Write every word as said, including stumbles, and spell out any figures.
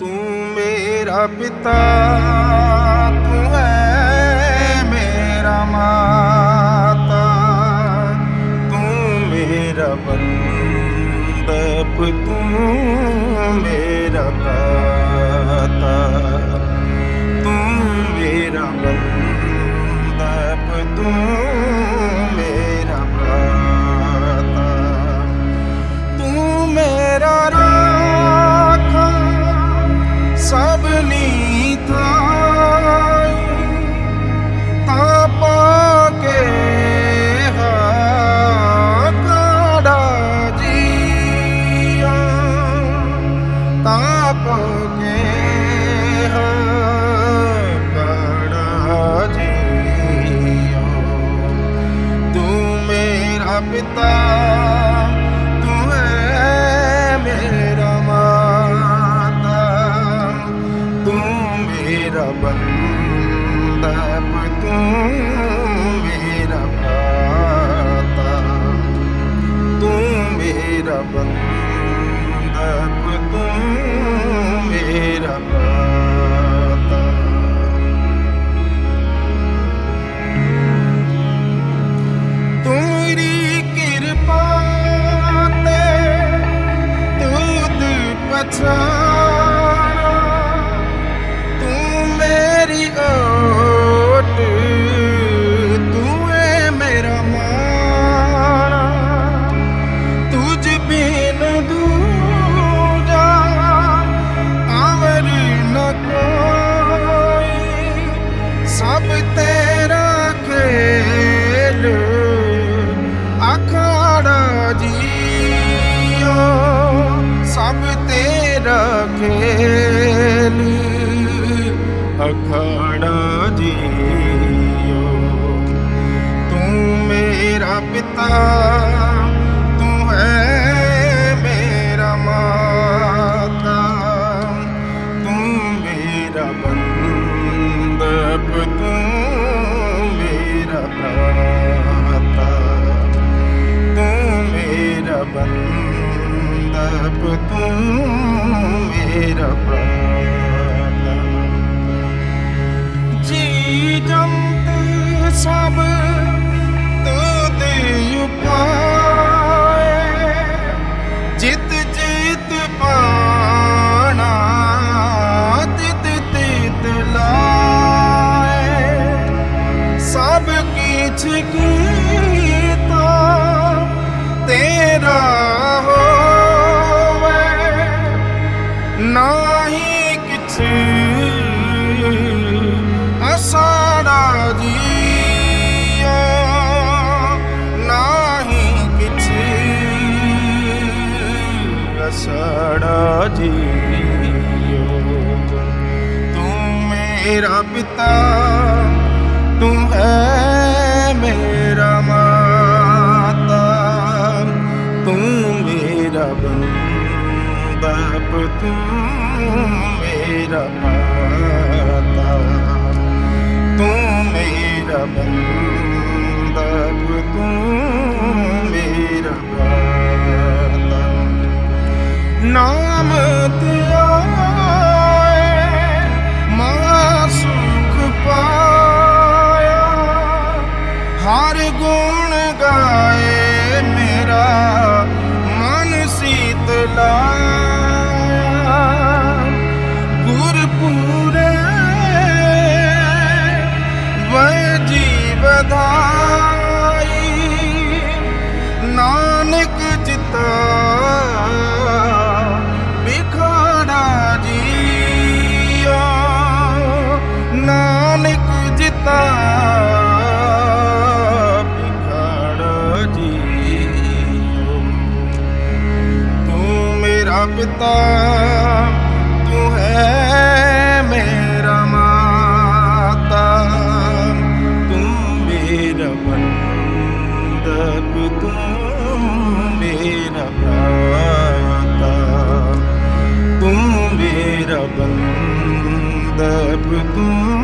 तू मेरा पिता, तू है मेरा माता, तू मेरा बंदप, तू मेरा भ्राता, तू मेरा बंदप, तू मेरा भ्राता, तू मेरा राखा सबनी थाई, तापा के हाकाड़ा जिया, ताप के हाकाड़ा जिया। तू मेरा पिता, तू है मेरा माता, तू मेरा बंदप, तू मेरा भ्राता, तू मेरा बंदप, तू मेरा भ्राता। तुम्हारी कृपा ते दूध पछाना, तू मेरी ओट, तू है मेरा माना, तुझ बिन दूजा अवर न कोई, सब तेरा खेल अखाड़ा जियो, सब तेरा खेल अखाड़ा जियो। तू मेरा पिता, तू है मेरा माता, तू मेरा बंदप, तू मेरा भ्राता, तू मेरा बंदप, तू मेरा भ्राता। जी जंत सब तुद उपाए, जित जित पाना तित तित लाए, सब किछ कीता तेरा होवे, नाही किछ असाड़ा जियो, नाही किछ असाड़ा जियो। तू मेरा पिता, तू है मेरा माता, तू मेरा बंदप, तू मेरा भ्राता, तू मेरा बंदप, तू मेरा भ्राता। नाम तेरा मां सुख पाया, हर गुण गाए मेरा मन शीतलाया, गुरपुरे वह जीवदाई, नानक जिता बिखाड़ा जिया, नानक जिता बिखाड़ा जियो। तू मेरा पिता, तू है मेरा माता, तू मेरा बंदप, तू मेरा भ्राता, तू मेरा बंदप, तू